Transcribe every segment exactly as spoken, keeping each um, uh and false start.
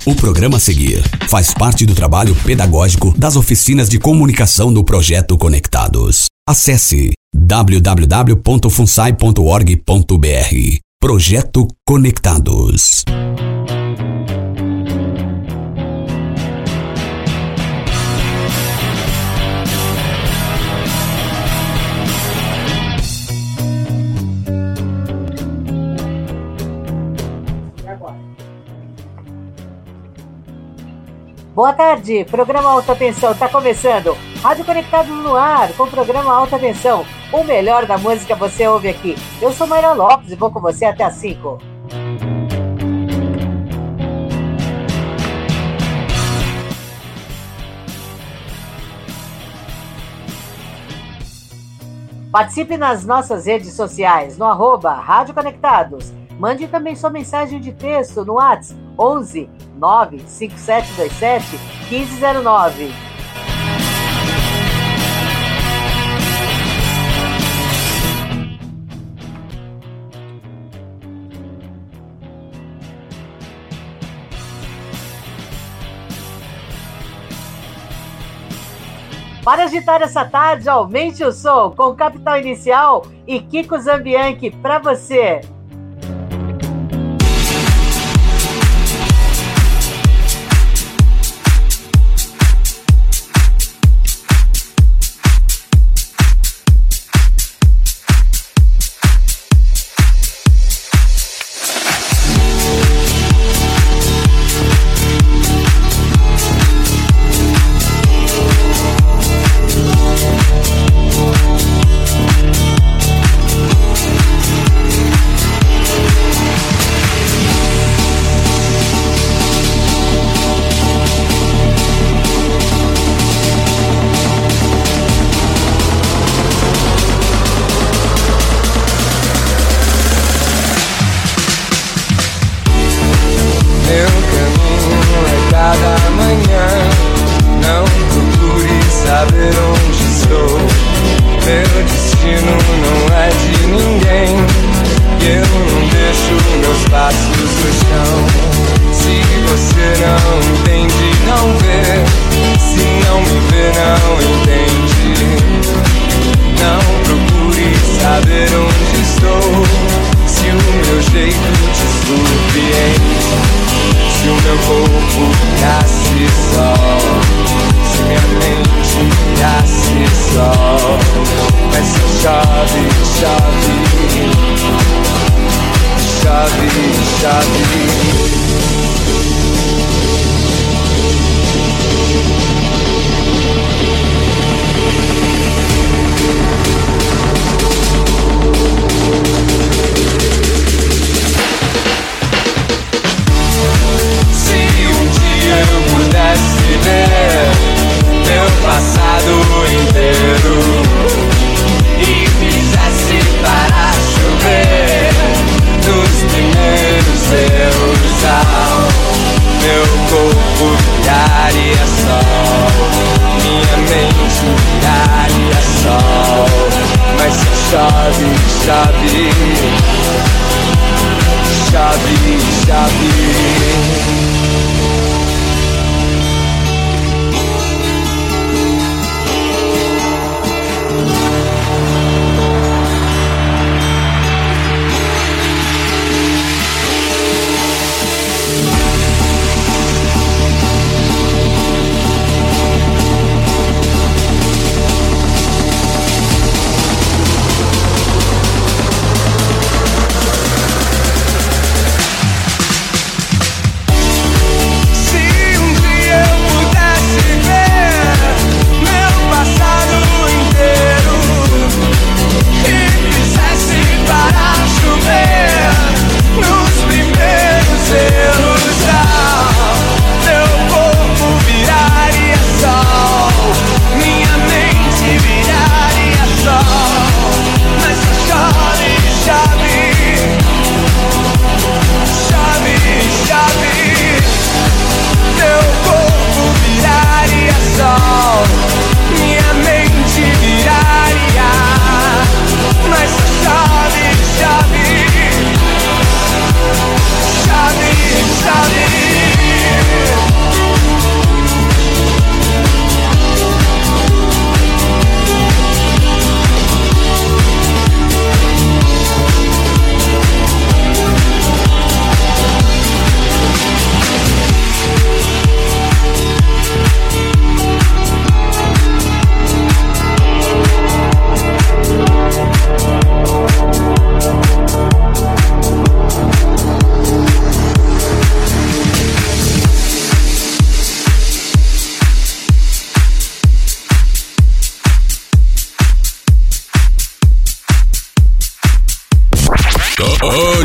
O programa a seguir faz parte do trabalho pedagógico das oficinas de comunicação do Projeto Conectados. Acesse w w w ponto funsai ponto org ponto b r. Projeto Conectados. Boa tarde, programa Alta Tensão está começando. Rádio Conectado no ar, com o programa Alta Tensão. O melhor da música você ouve aqui. Eu sou Mayra Lopes e vou com você até às cinco. Participe nas nossas redes sociais, no arroba Rádio Conectados. Mande também sua mensagem de texto no WhatsApp onze nove cinco sete dois sete um cinco zero nove. Para agitar essa tarde, aumente o som com Capital Inicial e Kiko Zambianchi para você.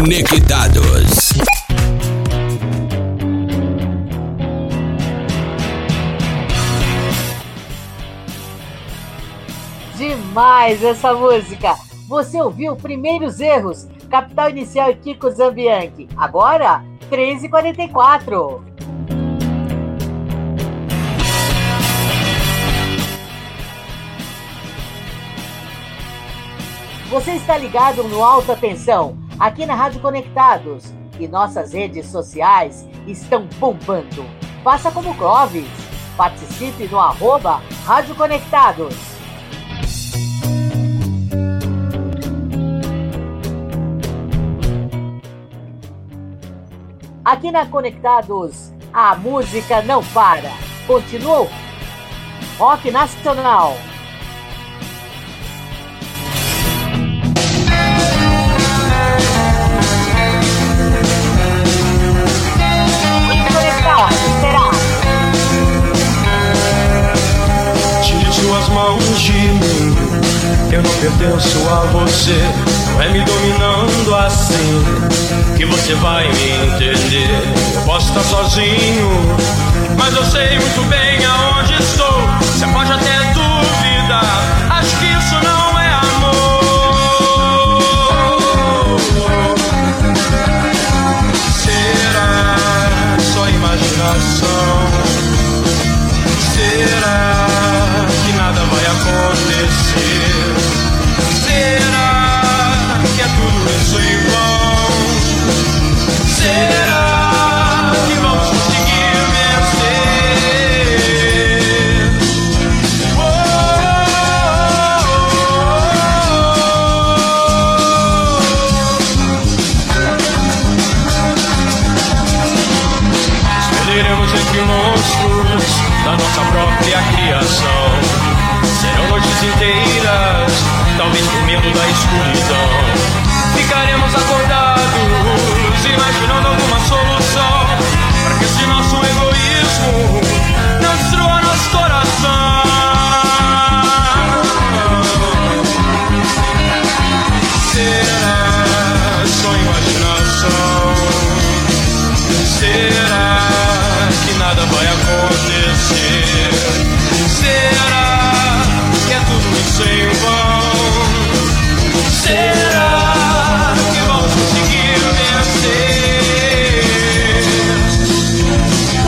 Conectados. Demais essa música! Você ouviu Primeiros Erros, Capital Inicial e Kiko Zambianchi. Agora, treze e quarenta e quatro. Você está ligado no Alta Tensão, aqui na Rádio Conectados. E nossas redes sociais estão bombando. Faça como Clóvis. Participe no arroba Rádio Conectados. Aqui na Conectados, a música não para. Continua Rock Nacional. Conectados, será? Tire suas mãos de mim, eu não pertenço a você. Não é me dominando assim que você vai me entender. Eu posso estar sozinho, mas eu sei muito bem aonde estou. Você pode até duvidar, acho que isso não é amor. Será só imaginação? Será que nada vai acontecer? Será que é tudo isso em vão? Será que vamos conseguir vencer? Oh, Escolheremos entre monstros da nossa própria criação. Serão noites inteiras, talvez por medo da escuridão. Ficaremos acordados, imaginando alguma solução, para que esse nosso egoísmo não destrua nosso coração. Será só imaginação? Será que nada vai acontecer? Será que é tudo isso em vão? Será que vamos conseguir vencer? Oh,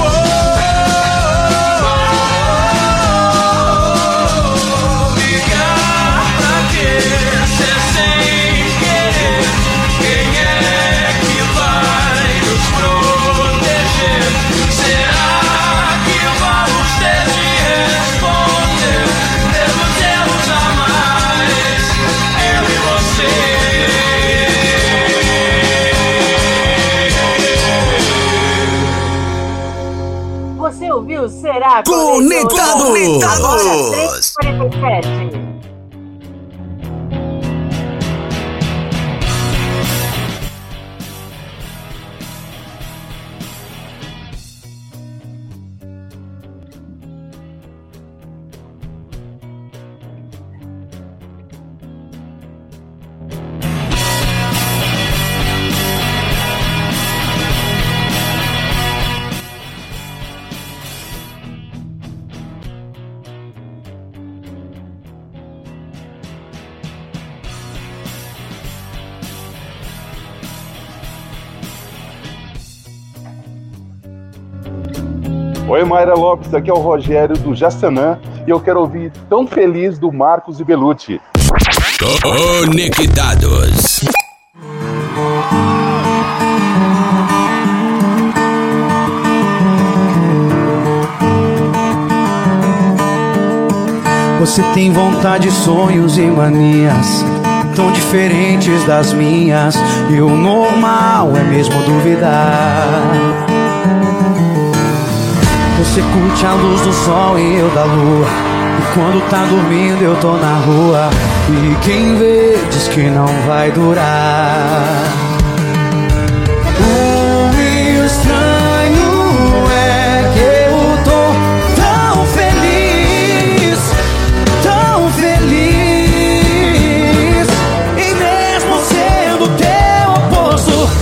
ligar pra quê? Ser sem querer. Quem é que vai nos proteger? Será que vamos ter de responder? Mesmo temos a mais, eu e você. Você ouviu? Será? Conectados. Agora, três e quarenta e sete. Oi, Mayra Lopes, aqui é o Rogério do Jaçanã e eu quero ouvir Tão Feliz do Marcos e Belucci. Conectados. Você tem vontade, sonhos e manias tão diferentes das minhas, e o normal é mesmo duvidar. Você curte a luz do sol e eu da lua, e quando tá dormindo eu tô na rua, e quem vê diz que não vai durar. O estranho é que eu tô tão feliz, tão feliz, e mesmo sendo teu oposto,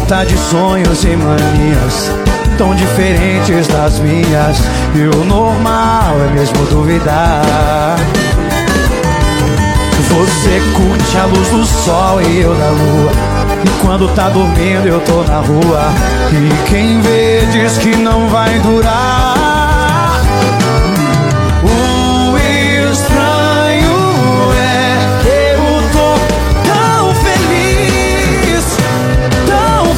volta de sonhos e manias tão diferentes das minhas, e o normal é mesmo duvidar. Você curte a luz do sol e eu da lua, e quando tá dormindo eu tô na rua, e quem vê diz que não vai durar. O estranho é que eu tô tão feliz, tão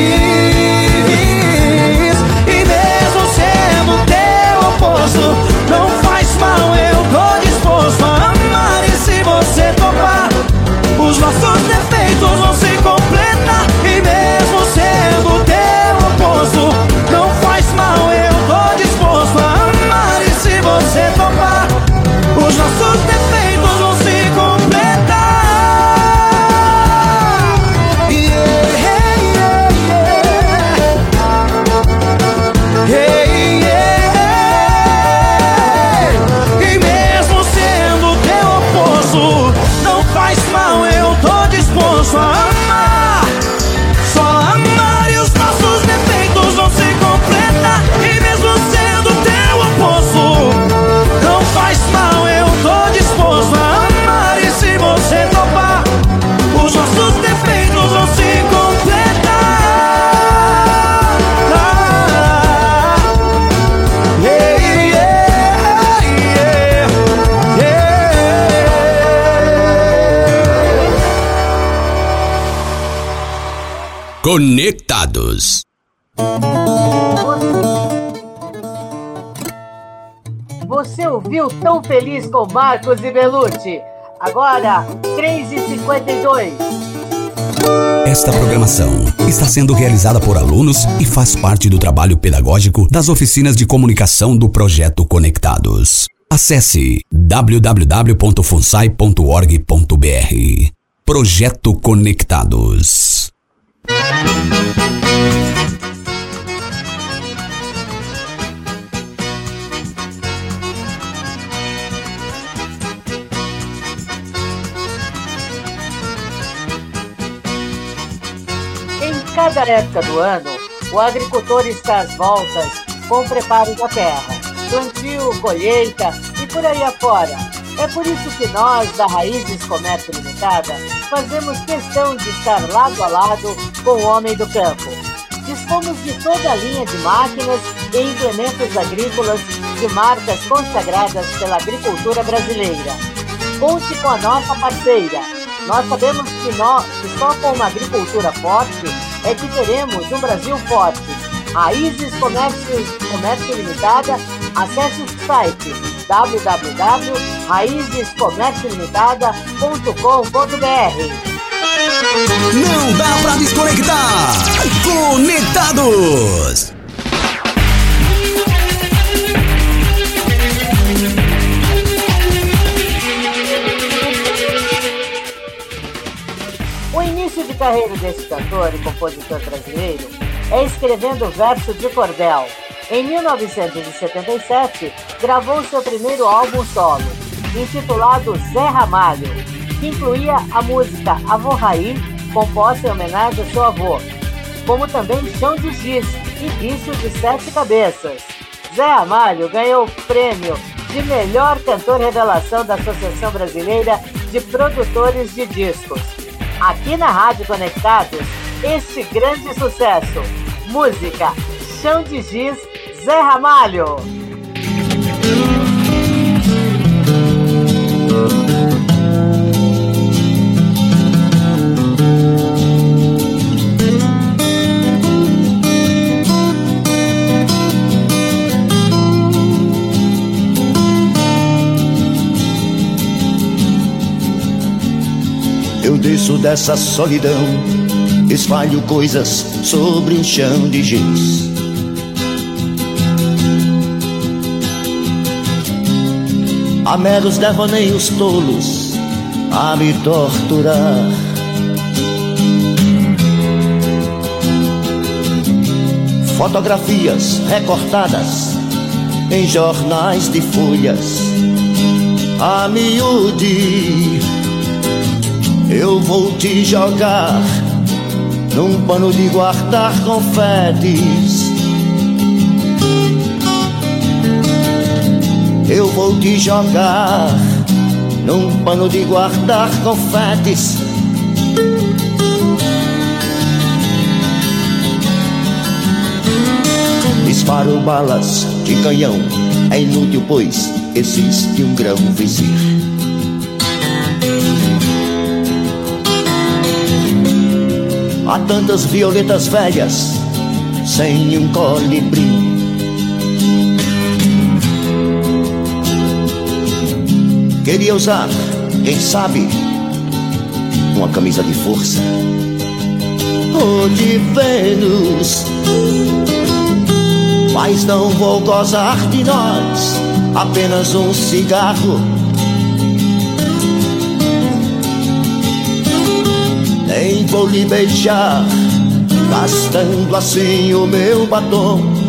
feliz, e mesmo sendo teu oposto, não faz mal, eu tô disposto a amar. E se você topar, os nossos defeitos vão se completar. E mesmo sendo teu oposto, não faz mal, eu tô disposto a amar. E se você topar, os nossos defeitos vão se completar. Yeah, yeah, yeah. Yeah, yeah. E mesmo sendo teu oposto, não faz mal, eu tô disposto a amar. Só amar e os nossos defeitos vão se completar. E mesmo sendo teu oposto, não faz mal, eu tô disposto a amar. E se você topar, os nossos defeitos vão se completar. Yeah, yeah, yeah, yeah. Conectados. Você ouviu Tão Feliz com Marcos e Belucci? Agora, três e cinquenta e dois. Esta programação está sendo realizada por alunos e faz parte do trabalho pedagógico das oficinas de comunicação do Projeto Conectados. Acesse w w w ponto funsai ponto org ponto b r. Projeto Conectados. Em cada época do ano, o agricultor está às voltas com o preparo da terra, plantio, colheita e por aí afora. É por isso que nós, da Raízes Comércio Limitada, fazemos questão de estar lado a lado com o homem do campo. Dispomos de toda a linha de máquinas e implementos agrícolas de marcas consagradas pela agricultura brasileira. Conte com a nossa parceira. Nós sabemos que, nós, que só com uma agricultura forte é que teremos um Brasil forte. Raízes Comércio, Comércio Limitada, acesse o site w w w ponto raízes comércio limitada ponto com ponto b r. Não dá pra desconectar. Conectados. O início de carreira desse cantor e compositor brasileiro é escrevendo verso de cordel. Em mil novecentos e setenta e sete, gravou seu primeiro álbum solo, intitulado Zé Ramalho, que incluía a música Avô Raí, composta em homenagem ao seu avô, como também Chão de Giz e Bicho de Sete Cabeças. Zé Ramalho ganhou o prêmio de melhor cantor revelação da Associação Brasileira de Produtores de Discos. Aqui na Rádio Conectados, este grande sucesso, música Chão de Giz, Zé Ramalho. Eu desço dessa solidão, espalho coisas sobre um chão de giz. Há meros devaneios tolos a me torturar. Fotografias recortadas em jornais de folhas a miúde. Eu vou te jogar num pano de guardar confetes. Eu vou te jogar num pano de guardar confetes. Disparo balas de canhão, é inútil pois existe um grão vizir. Há tantas violetas velhas sem um colibri. Queria usar, quem sabe, uma camisa de força ou de Vênus, mas não vou gozar de nós, apenas um cigarro. Nem vou lhe beijar, gastando assim o meu batom.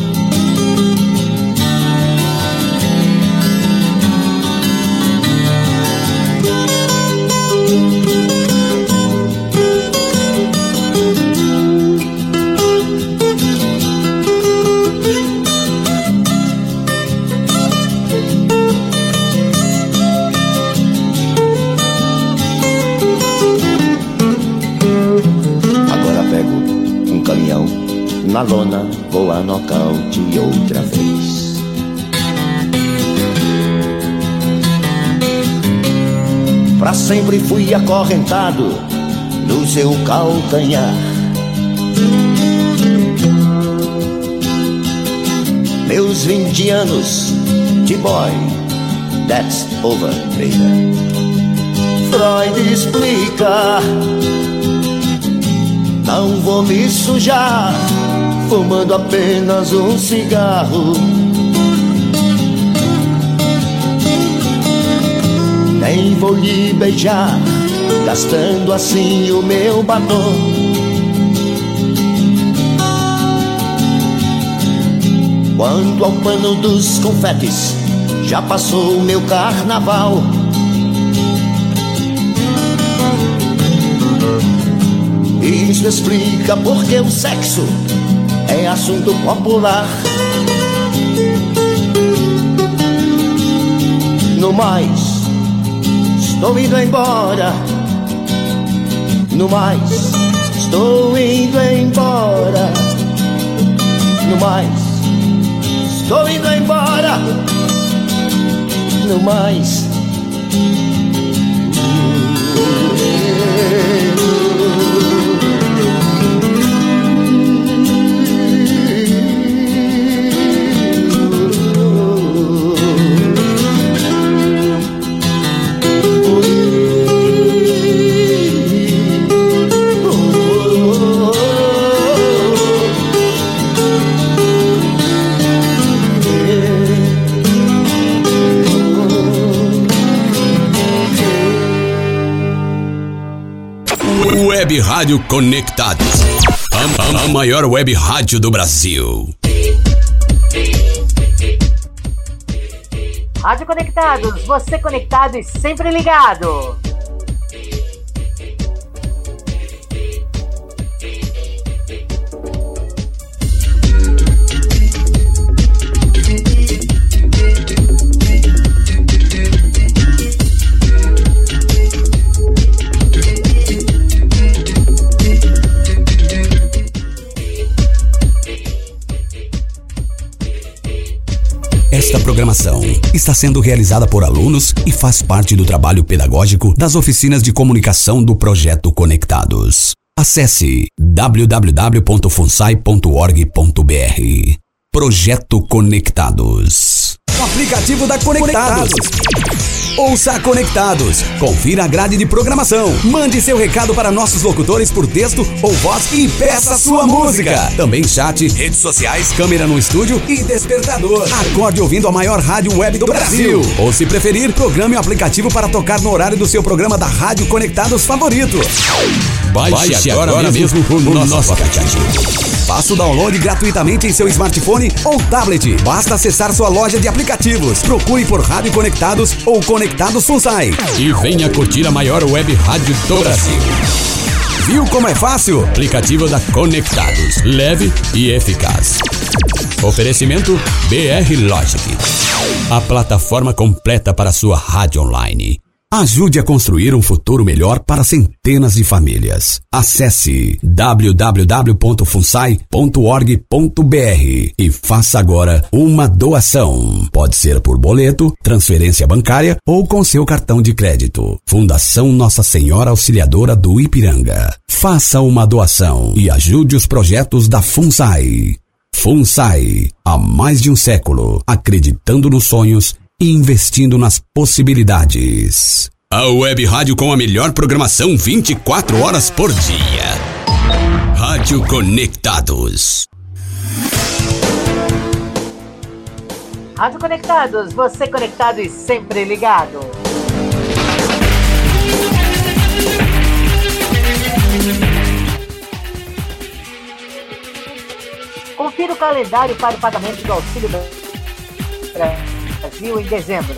Na lona vou a nocaute outra vez. Pra sempre fui acorrentado no seu calcanhar. Meus vinte anos de boy, that's over, baby. Freud explica, não vou me sujar fumando apenas um cigarro. Nem vou lhe beijar, gastando assim o meu batom. Quanto ao pano dos confetes, já passou o meu carnaval. Isso explica porque o sexo é assunto popular. No mais, estou indo embora. No mais, estou indo embora. No mais, estou indo embora. No mais. Web Rádio Conectados, a, a maior web rádio do Brasil. Rádio Conectados, você conectado e sempre ligado. Esta programação está sendo realizada por alunos e faz parte do trabalho pedagógico das oficinas de comunicação do Projeto Conectados. Acesse w w w ponto funsai ponto org ponto b r. Projeto Conectados. O aplicativo da Conectados. Ouça Conectados, confira a grade de programação, mande seu recado para nossos locutores por texto ou voz e peça sua música. Também chat, redes sociais, câmera no estúdio e despertador. Acorde ouvindo a maior rádio web do Brasil. Ou se preferir, programe o aplicativo para tocar no horário do seu programa da Rádio Conectados favorito. Baixe, Baixe agora, agora mesmo, mesmo o nosso, nosso aplicativo. Faça o download gratuitamente em seu smartphone ou tablet. Basta acessar sua loja de aplicativos. Procure por Rádio Conectados ou Conectados Funsai. E venha curtir a maior web rádio do Brasil. Viu como é fácil? Aplicativo da Conectados, leve e eficaz. Oferecimento B R Logic, a plataforma completa para sua rádio online. Ajude a construir um futuro melhor para centenas de famílias. Acesse w w w ponto funsai ponto org ponto b r e faça agora uma doação. Pode ser por boleto, transferência bancária ou com seu cartão de crédito. Fundação Nossa Senhora Auxiliadora do Ipiranga. Faça uma doação e ajude os projetos da FUNSAI. FUNSAI, há mais de um século, acreditando nos sonhos e investindo nas possibilidades. A web rádio com a melhor programação vinte e quatro horas por dia. Rádio Conectados. Rádio Conectados, você conectado e sempre ligado. Confira o calendário para o pagamento do Auxílio Brasil em dezembro.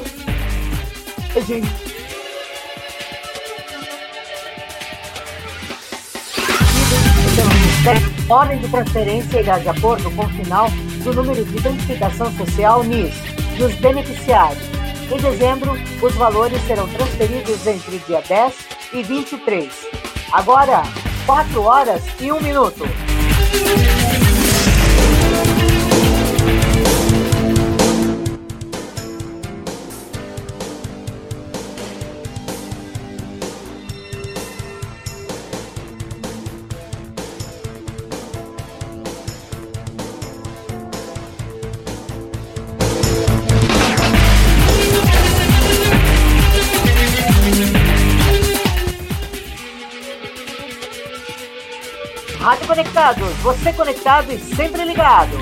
Ordem de transferência irá de acordo com o final do número de identificação social N I S dos beneficiários. Em dezembro, os valores serão transferidos entre dia dez e vinte e três. Agora, quatro horas e um minuto. Rádio Conectados, você conectado e sempre ligado.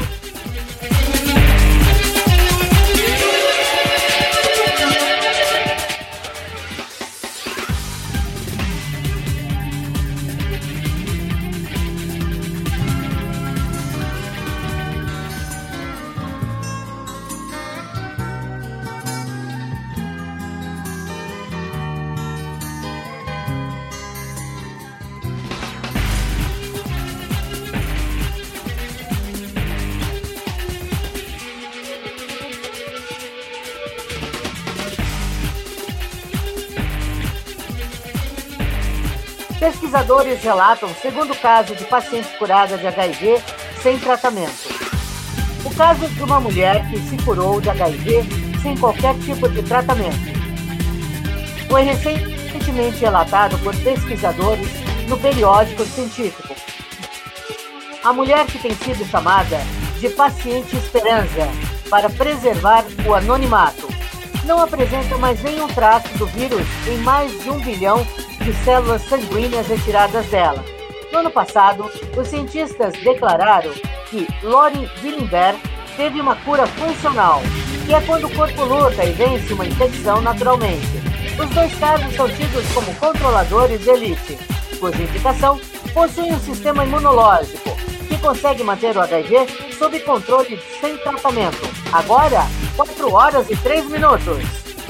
Pesquisadores relatam o segundo caso de paciente curada de H I V sem tratamento. O caso de uma mulher que se curou de H I V sem qualquer tipo de tratamento foi recentemente relatado por pesquisadores no periódico científico. A mulher, que tem sido chamada de paciente esperança para preservar o anonimato, não apresenta mais nenhum traço do vírus em mais de um bilhão de células sanguíneas retiradas dela. No ano passado, os cientistas declararam que Lauren Willenberg teve uma cura funcional, que é quando o corpo luta e vence uma infecção naturalmente. Os dois casos são tidos como controladores de elite, cuja indicação possui um sistema imunológico que consegue manter o H I V sob controle sem tratamento. Agora, quatro horas e três minutos.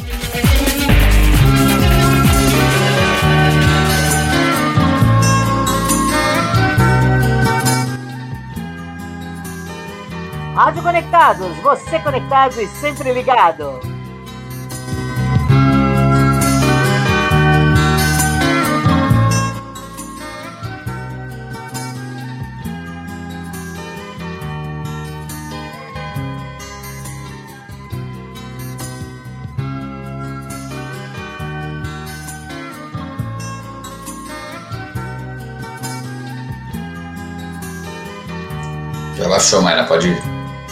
Rádio Conectados, você conectado e sempre ligado. Relaxou, Mayra, pode ir.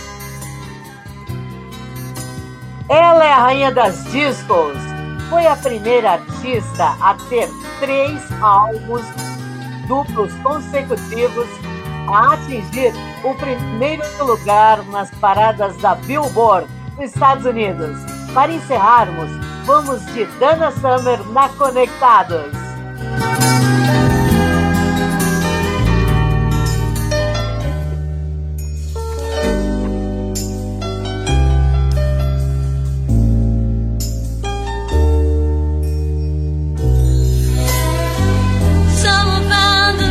Ela é a rainha das discos. Foi a primeira artista a ter três álbuns duplos consecutivos a atingir o primeiro lugar nas paradas da Billboard nos Estados Unidos. Para encerrarmos, vamos de Dana Summer na Conectados. Someone found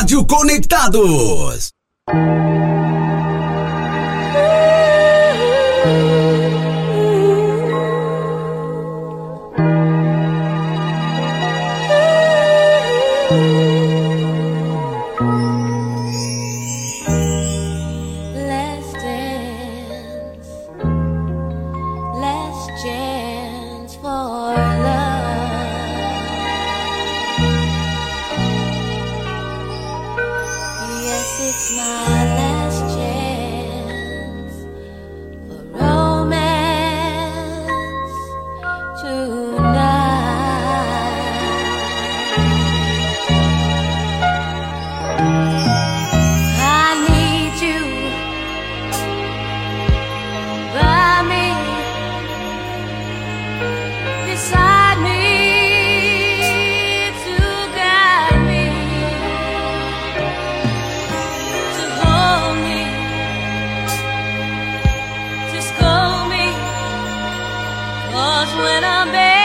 Rádio Conectados. When I'm bad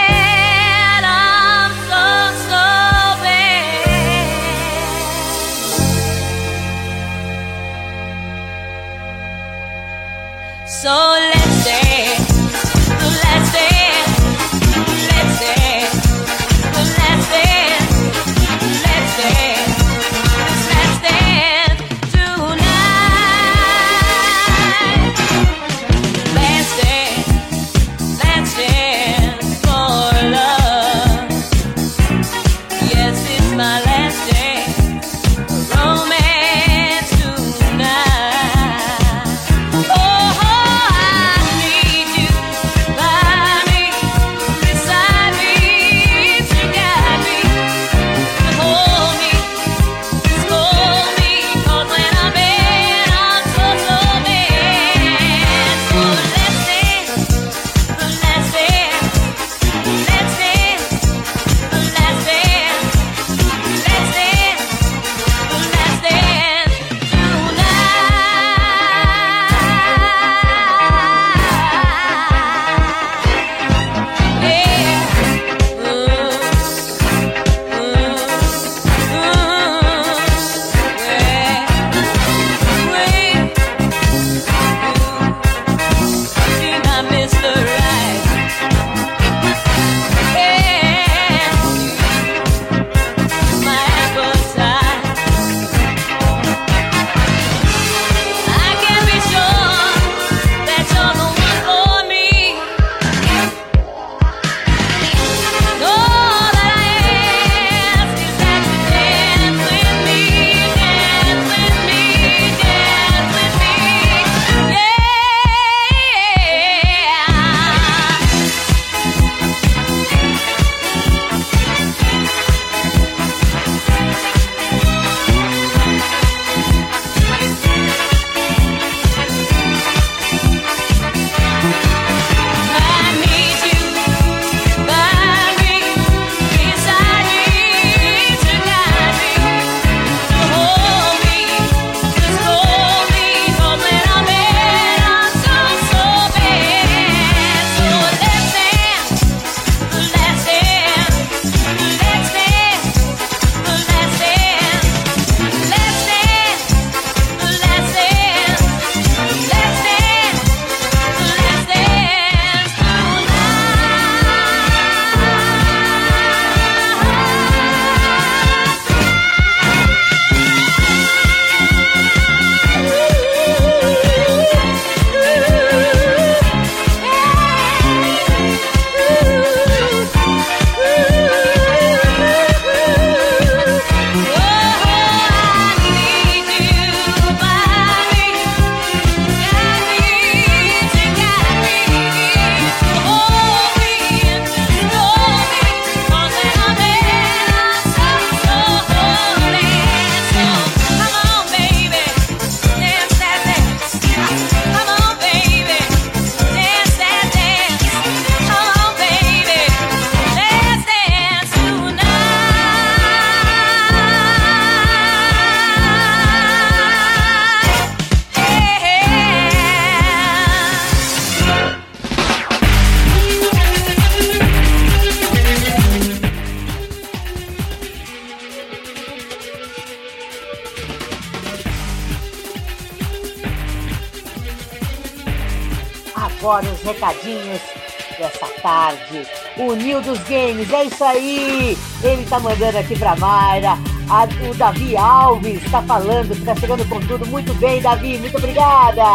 agora os recadinhos dessa tarde. O Nil dos Games, é isso aí! Ele tá mandando aqui pra Mayra. A, o Davi Alves tá falando que tá chegando com tudo. Muito bem, Davi, muito obrigada!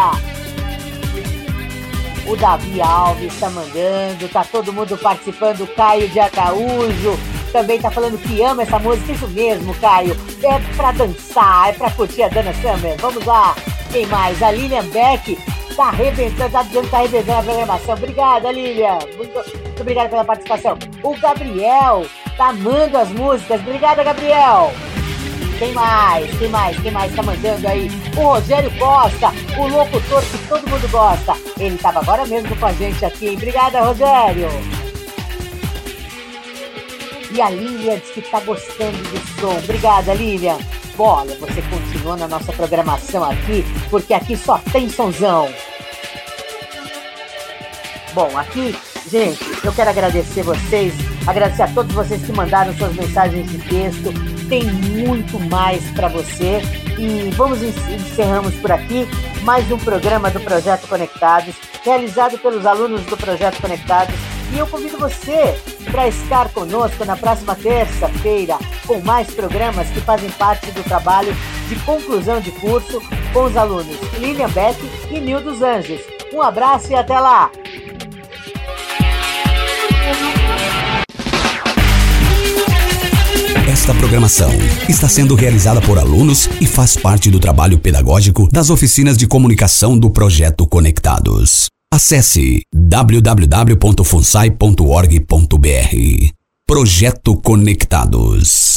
O Davi Alves tá mandando, tá todo mundo participando. O Caio de Araújo também tá falando que ama essa música. Isso mesmo, Caio. É pra dançar, é pra curtir a Dana Summer. Vamos lá. Quem mais? A Lilian Beck tá arrebentando, tá dizendo que tá arrebentando a programação. Obrigada, Lilian. Muito, muito obrigada pela participação. O Gabriel tá amando as músicas. Obrigada, Gabriel. Quem mais? Quem mais? Quem mais tá mandando aí? O Rogério Costa, o locutor que todo mundo gosta. Ele tava agora mesmo com a gente aqui. Obrigada, Rogério. E a Lilian diz que tá gostando do som. Obrigada, Lilian. Olha, você continua na nossa programação aqui, porque aqui só tem sonzão. Bom, aqui, gente, eu quero agradecer vocês, agradecer a todos vocês que mandaram suas mensagens de texto. Tem muito mais para você. E vamos encerramos por aqui mais um programa do Projeto Conectados, realizado pelos alunos do Projeto Conectados. E eu convido você para estar conosco na próxima terça-feira com mais programas que fazem parte do trabalho de conclusão de curso com os alunos Lilian Beck e Nil dos Anjos. Um abraço e até lá! Esta programação está sendo realizada por alunos e faz parte do trabalho pedagógico das oficinas de comunicação do Projeto Conectados. Acesse w w w ponto funsai ponto org ponto b r. Projeto Conectados.